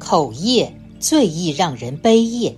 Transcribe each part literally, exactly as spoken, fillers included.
口业最易让人悲业。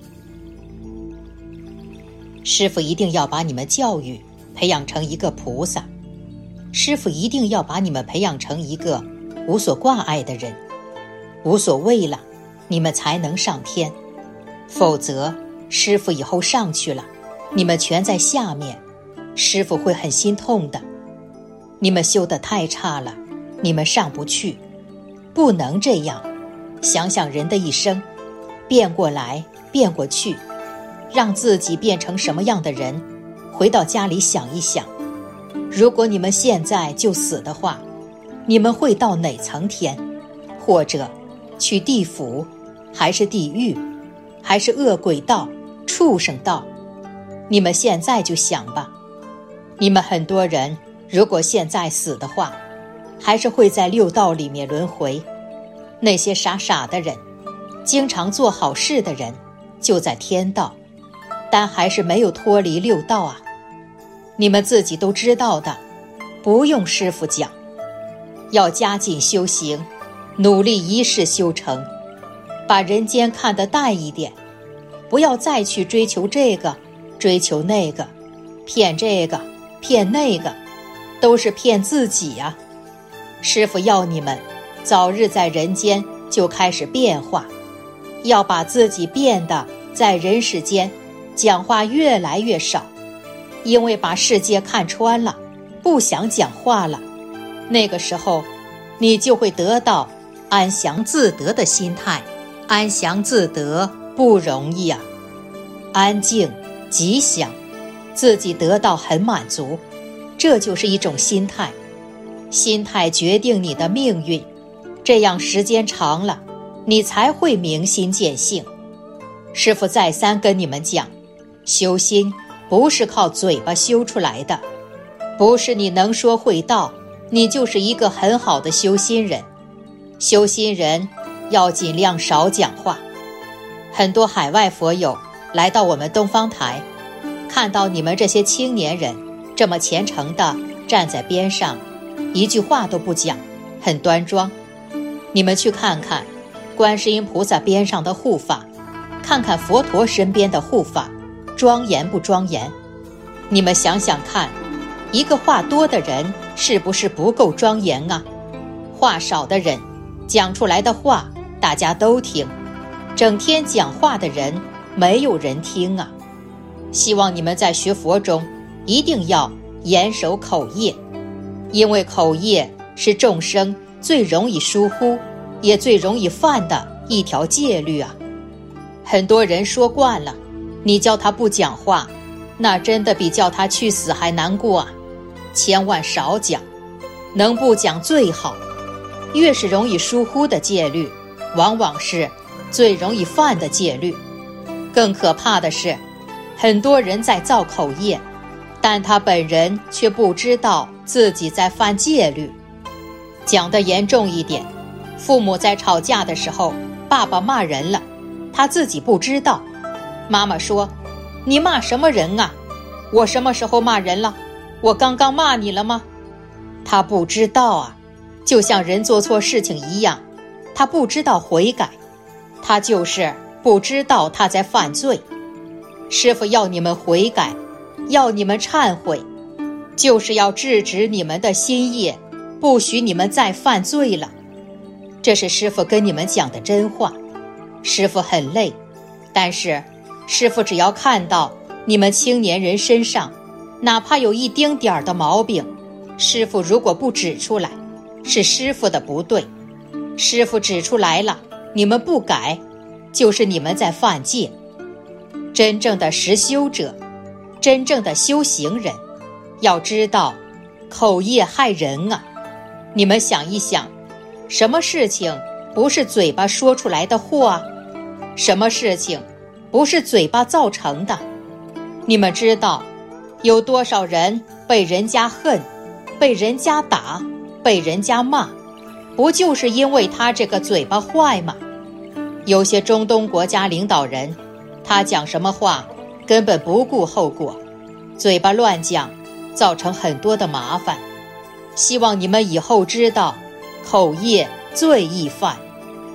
师父一定要把你们教育培养成一个菩萨，师父一定要把你们培养成一个无所挂碍的人，无所谓了，你们才能上天。否则师父以后上去了，你们全在下面，师父会很心痛的。你们修得太差了，你们上不去，不能这样。想想人的一生，变过来变过去，让自己变成什么样的人，回到家里想一想。如果你们现在就死的话，你们会到哪层天？或者去地府，还是地狱，还是恶鬼道、畜生道？你们现在就想吧。你们很多人如果现在死的话，还是会在六道里面轮回。那些傻傻的人，经常做好事的人，就在天道，但还是没有脱离六道啊。你们自己都知道的，不用师父讲。要加紧修行，努力一世修成，把人间看得淡一点，不要再去追求这个追求那个，骗这个骗那个，都是骗自己呀、啊。师父要你们早日在人间就开始变化，要把自己变得在人世间讲话越来越少，因为把世界看穿了，不想讲话了。那个时候你就会得到安详自得的心态。安详自得不容易啊，安静吉祥，自己得到很满足，这就是一种心态。心态决定你的命运，这样时间长了，你才会明心见性。师父再三跟你们讲，修心不是靠嘴巴修出来的，不是你能说会道，你就是一个很好的修心人。修心人要尽量少讲话。很多海外佛友来到我们东方台，看到你们这些青年人这么虔诚地站在边上，一句话都不讲，很端庄。你们去看看观世音菩萨边上的护法，看看佛陀身边的护法，庄严不庄严？你们想想看，一个话多的人是不是不够庄严啊？话少的人讲出来的话大家都听，整天讲话的人没有人听啊。希望你们在学佛中一定要严守口业，因为口业是众生最容易疏忽也最容易犯的一条戒律啊。很多人说惯了，你叫他不讲话，那真的比叫他去死还难过啊。千万少讲，能不讲最好。越是容易疏忽的戒律，往往是最容易犯的戒律。更可怕的是，很多人在造口业，但他本人却不知道自己在犯戒律。讲得严重一点，父母在吵架的时候，爸爸骂人了，他自己不知道。妈妈说，你骂什么人啊？我什么时候骂人了？我刚刚骂你了吗？他不知道啊，就像人做错事情一样，他不知道悔改，他就是不知道他在犯罪。师父要你们悔改，要你们忏悔，就是要制止你们的心业，不许你们再犯罪了。这是师父跟你们讲的真话。师父很累，但是师父只要看到你们青年人身上哪怕有一丁点儿的毛病，师父如果不指出来，是师父的不对。师父指出来了，你们不改，就是你们在犯戒。真正的实修者，真正的修行人，要知道口业害人啊。你们想一想，什么事情不是嘴巴说出来的祸啊？什么事情不是嘴巴造成的？你们知道有多少人被人家恨，被人家打，被人家骂，不就是因为他这个嘴巴坏吗？有些中东国家领导人，他讲什么话根本不顾后果，嘴巴乱讲，造成很多的麻烦。希望你们以后知道，口业最易犯。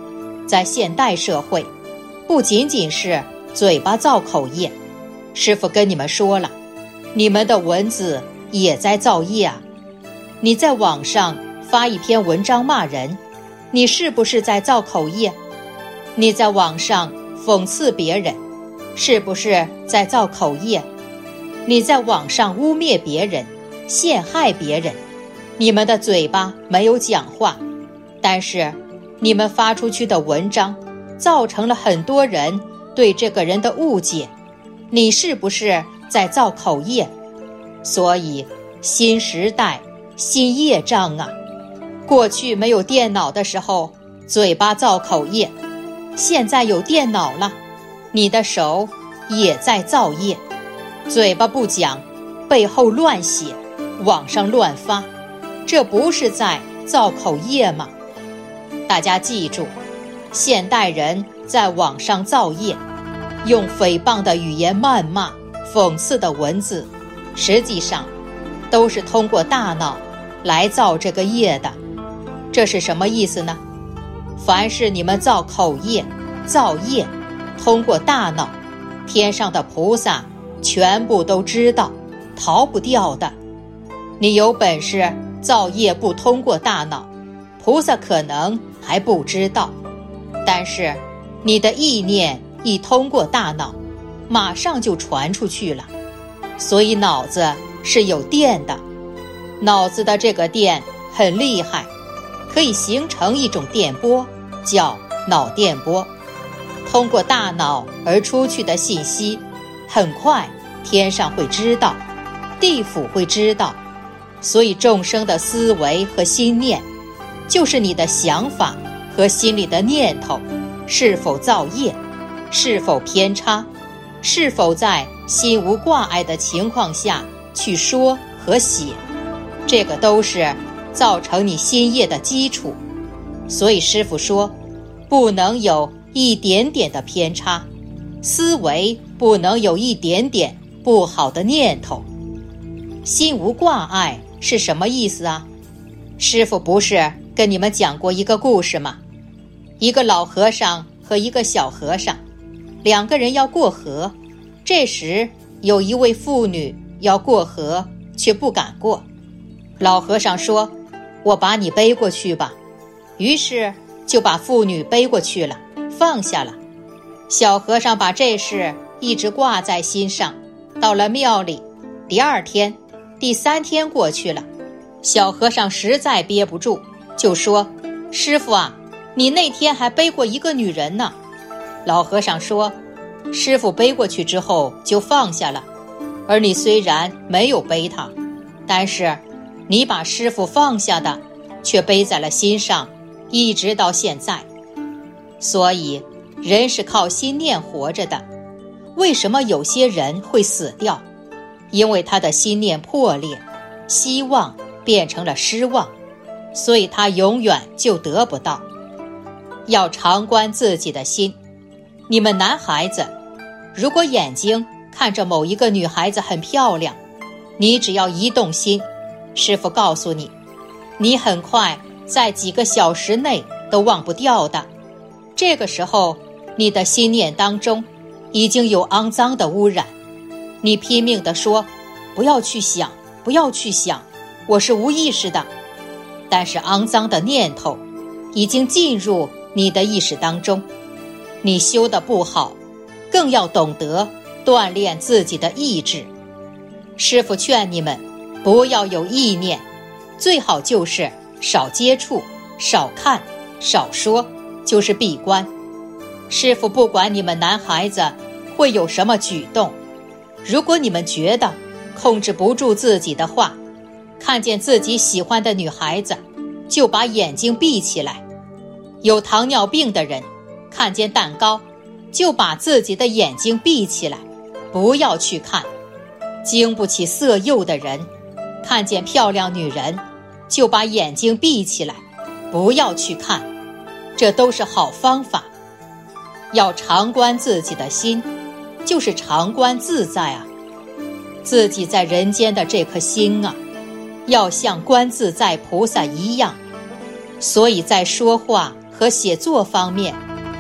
在现代社会，不仅仅是嘴巴造口业，师父跟你们说了，你们的文字也在造业啊。你在网上发一篇文章骂人，你是不是在造口业？你在网上讽刺别人，是不是在造口业？你在网上污蔑别人，陷害别人，你们的嘴巴没有讲话，但是你们发出去的文章造成了很多人对这个人的误解，你是不是在造口业？所以新时代新业障啊，过去没有电脑的时候，嘴巴造口业，现在有电脑了，你的手也在造业，嘴巴不讲，背后乱写，网上乱发，这不是在造口业吗？大家记住，现代人在网上造业，用诽谤的语言谩骂，讽刺的文字，实际上都是通过大脑来造这个业的。这是什么意思呢？凡是你们造口业、造业，通过大脑，天上的菩萨全部都知道，逃不掉的。你有本事造业不通过大脑，菩萨可能还不知道，但是你的意念一通过大脑，马上就传出去了。所以脑子是有电的，脑子的这个电很厉害，可以形成一种电波，叫脑电波。通过大脑而出去的信息，很快天上会知道，地府会知道。所以众生的思维和心念，就是你的想法和心里的念头是否造业，是否偏差，是否在心无挂碍的情况下去说和写，这个都是造成你心业的基础。所以师父说，不能有一点点的偏差，思维不能有一点点不好的念头。心无挂碍是什么意思啊？师父不是跟你们讲过一个故事吗？一个老和尚和一个小和尚，两个人要过河，这时有一位妇女要过河，却不敢过。老和尚说，我把你背过去吧。于是就把妇女背过去了，放下了。小和尚把这事一直挂在心上，到了庙里，第二天第三天过去了，小和尚实在憋不住，就说，师父啊，你那天还背过一个女人呢。老和尚说，师父背过去之后就放下了，而你虽然没有背她，但是你把师父放下的却背在了心上，一直到现在。所以人是靠心念活着的。为什么有些人会死掉？因为他的心念破裂，希望变成了失望，所以他永远就得不到。要常观自己的心。你们男孩子，如果眼睛看着某一个女孩子很漂亮，你只要一动心，师父告诉你，你很快在几个小时内都忘不掉的。这个时候你的心念当中已经有肮脏的污染，你拼命地说，不要去想，不要去想，我是无意识的。但是肮脏的念头已经进入你的意识当中，你修得不好，更要懂得锻炼自己的意志。师父劝你们不要有意念，最好就是少接触，少看，少说，就是闭关。师父不管你们男孩子会有什么举动，如果你们觉得控制不住自己的话，看见自己喜欢的女孩子就把眼睛闭起来。有糖尿病的人看见蛋糕就把自己的眼睛闭起来，不要去看。经不起色诱的人看见漂亮女人就把眼睛闭起来，不要去看。这都是好方法。要常观自己的心，就是常观自在啊。自己在人间的这颗心啊，要像观自在菩萨一样。所以在说话和写作方面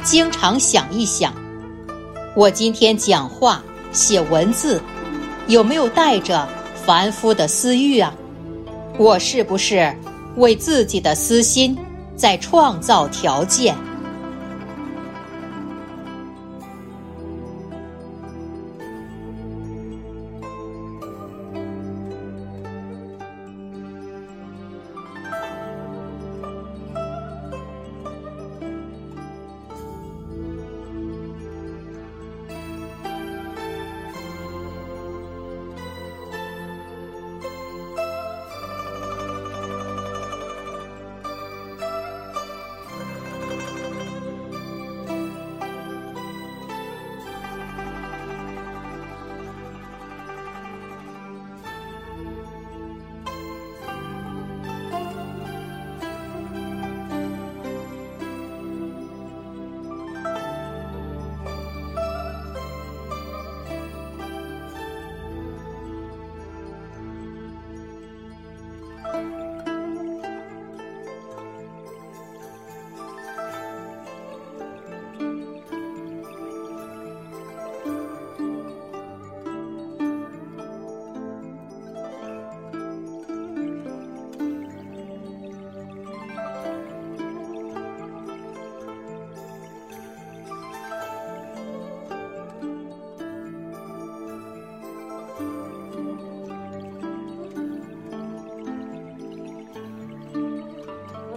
经常想一想，我今天讲话写文字有没有带着凡夫的私欲啊？我是不是为自己的私心在创造条件？